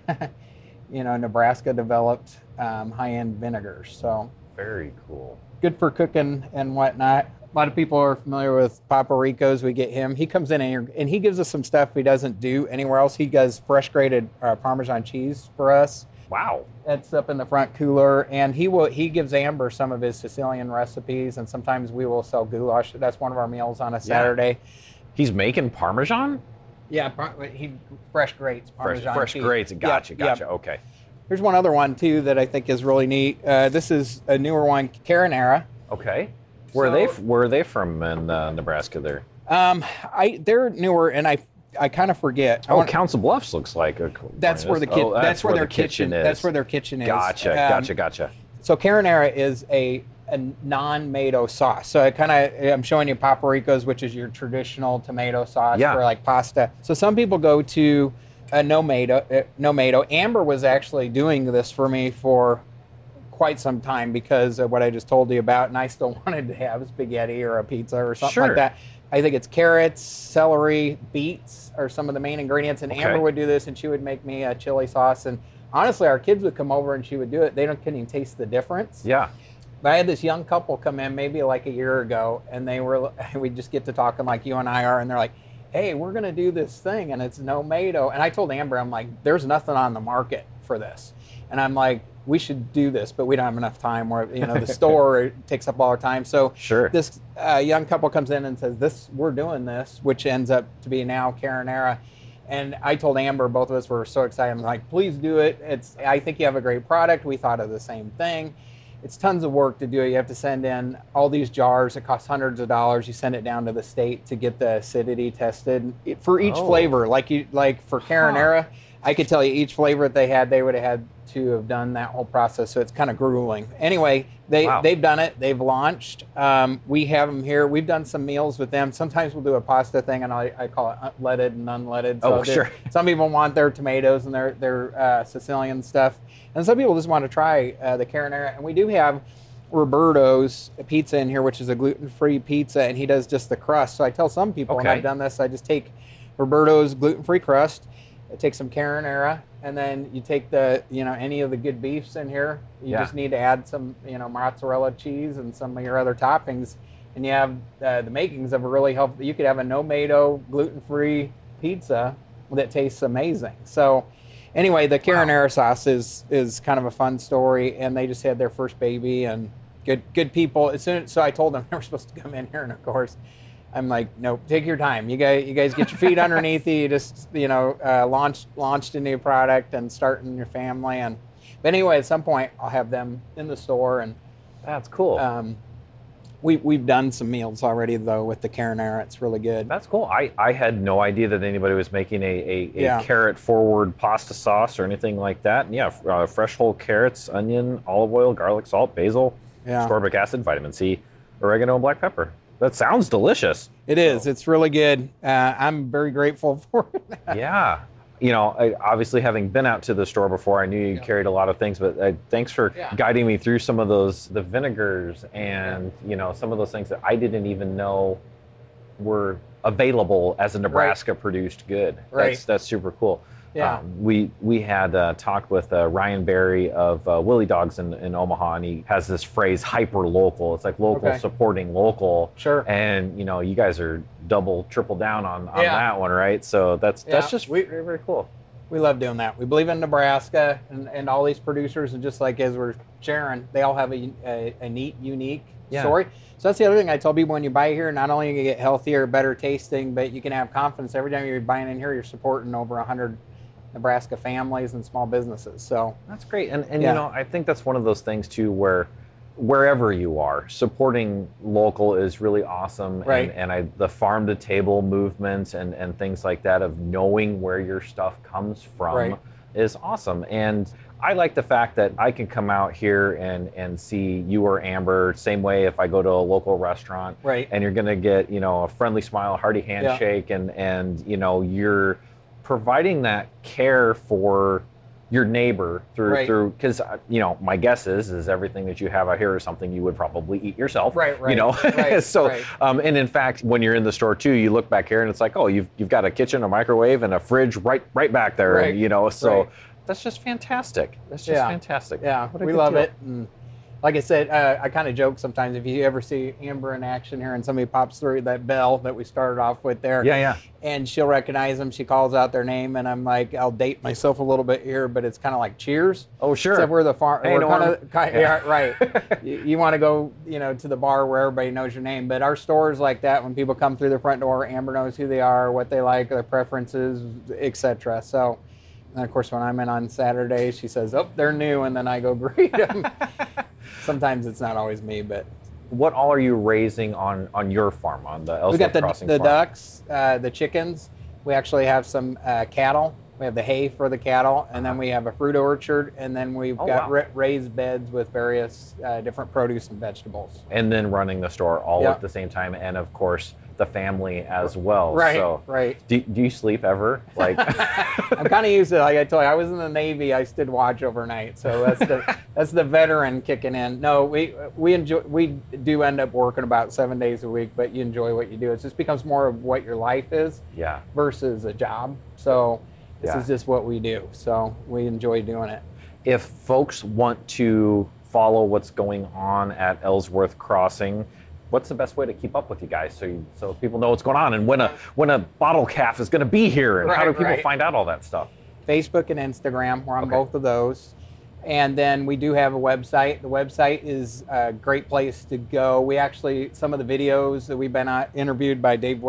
Nebraska developed high-end vinegars. So very cool. Good for cooking and whatnot. A lot of people are familiar with Papa Rico's. We get him. He comes in here, and he gives us some stuff he doesn't do anywhere else. He does fresh grated Parmesan cheese for us. Wow. That's up in the front cooler. And he gives Amber some of his Sicilian recipes, and sometimes we will sell goulash. That's one of our meals on a Saturday. He's making Parmesan? Yeah, he fresh grates Parmesan fresh cheese. Gratz. Gotcha. Yep. Okay. Here's one other one, too, that I think is really neat. This is a newer one, Carinera. Okay. Where are they from in Nebraska there? They're newer, and I kind of forget. Council Bluffs looks like a cool. That's where that's where their kitchen is. That's where their kitchen is. Gotcha. So Carinera is a non-mayo sauce. So I'm showing you Papa Rico's, which is your traditional tomato sauce for like pasta. So some people go to no mayo. Amber was actually doing this for me for quite some time because of what I just told you about, and I still wanted to have spaghetti or a pizza or something like that. I think it's carrots, celery, beets are some of the main ingredients, and Amber would do this, and she would make me a chili sauce, and honestly, our kids would come over and she would do it. They couldn't even taste the difference. Yeah. But I had this young couple come in maybe like a year ago, and we just get to talking like you and I are, and they're like, hey, we're going to do this thing, and it's no mayo. And I told Amber, I'm like, there's nothing on the market for this. And I'm like, we should do this, but we don't have enough time where, the store takes up all our time. So this young couple comes in and says, we're doing this, which ends up to be now Carinera. And I told Amber, both of us were so excited. I'm like, please do it. I think you have a great product. We thought of the same thing. It's tons of work to do it. You have to send in all these jars. It costs hundreds of dollars. You send it down to the state to get the acidity tested for each flavor. Like for Carinera, I could tell you each flavor that they had, they would have had to have done that whole process. So it's kind of grueling. Anyway, they've done it. They've launched. We have them here. We've done some meals with them. Sometimes we'll do a pasta thing, and I call it leaded and unleaded. So sure. Some people want their tomatoes and their Sicilian stuff, and some people just want to try the Carinara. And we do have Roberto's pizza in here, which is a gluten-free pizza, and he does just the crust. So I tell some people when I've done this, I just take Roberto's gluten-free crust, I take some Carinara, and then you take any of the good beefs in here. You just need to add some, mozzarella cheese and some of your other toppings, and you have the makings of a really healthy. You could have a no-mayo, gluten-free pizza that tastes amazing. So anyway, the Carinara sauce is kind of a fun story, and they just had their first baby, and good people. So I told them they were supposed to come in here, and of course, I'm like, nope, take your time. You guys get your feet underneath you. You just, launched a new product and starting your family. But anyway, at some point, I'll have them in the store. And that's cool. We've done some meals already, though, with the Carinara. It's really good. That's cool. I had no idea that anybody was making a carrot-forward pasta sauce or anything like that. And yeah, fresh whole carrots, onion, olive oil, garlic, salt, basil, ascorbic acid, vitamin C, oregano, and black pepper. That sounds delicious. It is. It's really good. I'm very grateful for it. Yeah. Obviously having been out to the store before, I knew you carried a lot of things, but thanks for guiding me through some of the vinegars and, some of those things that I didn't even know were available as a Nebraska produced good. Right. That's super cool. Yeah. We had talked with Ryan Berry of Willie Dogs in Omaha, and he has this phrase, hyper local. It's like local supporting local. Sure. And you guys are double, triple down on that one, right? So that's just very, very cool. We love doing that. We believe in Nebraska and all these producers, and just like as we're sharing, they all have a neat, unique story. So that's the other thing I tell people: when you buy here, not only you get healthier, better tasting, but you can have confidence every time you're buying in here. You're supporting over 100 Nebraska families and small businesses. So that's great. And I think that's one of those things too, where wherever you are, supporting local is really awesome. Right. And the farm to table movement and things like that, of knowing where your stuff comes from is awesome. And I like the fact that I can come out here and see you or Amber, same way if I go to a local restaurant, and you're going to get, a friendly smile, hearty handshake, and you're providing that care for your neighbor through, because my guess is everything that you have out here is something you would probably eat yourself. And in fact, when you're in the store too, you look back here and it's like, oh, you've got a kitchen, a microwave, and a fridge right back there, and that's just fantastic. That's just fantastic. Yeah, we love it. And like I said, I kind of joke sometimes, if you ever see Amber in action here and somebody pops through that bell that we started off with there, and she'll recognize them, she calls out their name, and I'm like, I'll date myself a little bit here, but it's kind of like Cheers. Oh, sure. Except we're the farm. Hey, right. You want to go, to the bar where everybody knows your name, but our store is like that. When people come through the front door, Amber knows who they are, what they like, their preferences, etc. So. And of course, when I'm in on Saturday, she says, "Oh, they're new," and then I go greet them. Sometimes it's not always me, but. What all are you raising on your farm, on the Ellsworth Crossing farm? We got the ducks, the chickens. We actually have some cattle. We have the hay for the cattle, and then we have a fruit orchard, and then we've got raised beds with various different produce and vegetables. And then running the store all at the same time, and of course, the family as well. Right. Do you sleep ever? Like, I'm kind of used to it. Like I told you, I was in the Navy. I stood watch overnight, so that's the veteran kicking in. No, we do end up working about 7 days a week, but you enjoy what you do. It just becomes more of what your life is, versus a job. So this is just what we do. So we enjoy doing it. If folks want to follow what's going on at Ellsworth Crossing, what's the best way to keep up with you guys so people know what's going on and when a bottle calf is going to be here, and how do people find out all that stuff? Facebook and Instagram. We're on both of those. And then we do have a website. The website is a great place to go. We actually, some of the videos that we've been interviewed by Dave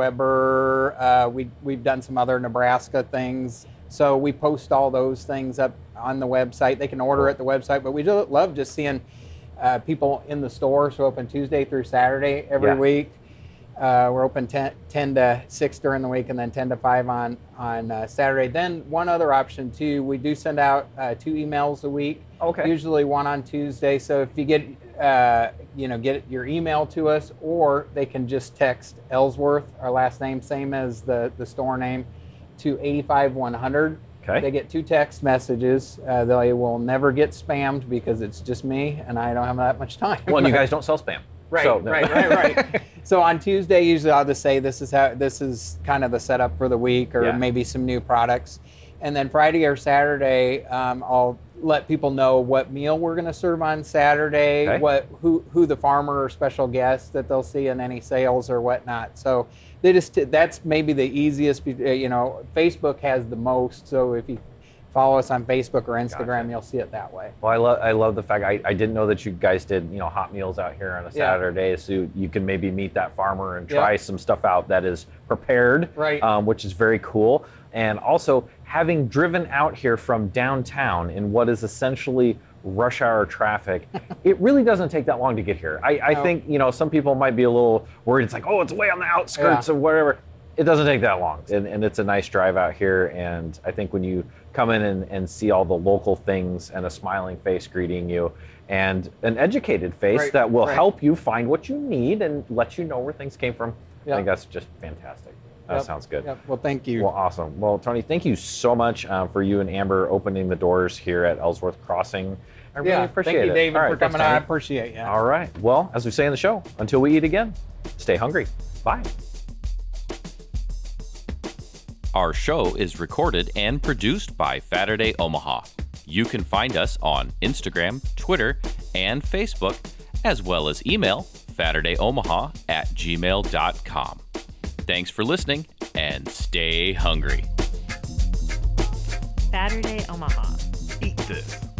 Weber, we've done some other Nebraska things. So we post all those things up on the website. They can order at the website, but we do love just seeing people in the store. So open Tuesday through Saturday every week. We're open 10 to 6 during the week, and then 10 to 5 on Saturday. Then one other option too, we do send out 2 emails a week. Okay. Usually one on Tuesday. So if you get get your email to us, or they can just text Ellsworth, our last name, same as the store name, to 85100. Okay. They get 2 text messages. They will never get spammed because it's just me and I don't have that much time. Well, and you guys don't sell spam. Right, So, no. right. So on Tuesday, usually I'll just say this is kind of the setup for the week, or maybe some new products. And then Friday or Saturday, I'll let people know what meal we're going to serve on Saturday, Okay. who the farmer or special guest that they'll see in any sales or whatnot. So that's maybe the easiest. Facebook has the most. So if you follow us on Facebook or Instagram, you'll see it that way. Well, I love the fact I didn't know that you guys did hot meals out here on a Saturday, so you can maybe meet that farmer and try some stuff out that is prepared, right? Which is very cool. And also, having driven out here from downtown in what is essentially rush hour traffic, it really doesn't take that long to get here. I think some people might be a little worried. It's like, oh, it's way on the outskirts of whatever. It doesn't take that long, and it's a nice drive out here. And I think when you come in and see all the local things and a smiling face greeting you and an educated face that will help you find what you need and let you know where things came from, I think that's just fantastic. That sounds good. Yep. Well, thank you. Well, awesome. Well, Tony, thank you so much for you and Amber opening the doors here at Ellsworth Crossing. I really appreciate it. Thank you, David, All right, for coming thanks, on. I Tony. appreciate you. All right. Well, as we say in the show, until we eat again, stay hungry. Bye. Our show is recorded and produced by Saturday Omaha. You can find us on Instagram, Twitter, and Facebook, as well as email SaturdayOmaha@gmail.com. Thanks for listening, and stay hungry. Saturday Omaha. Eat this.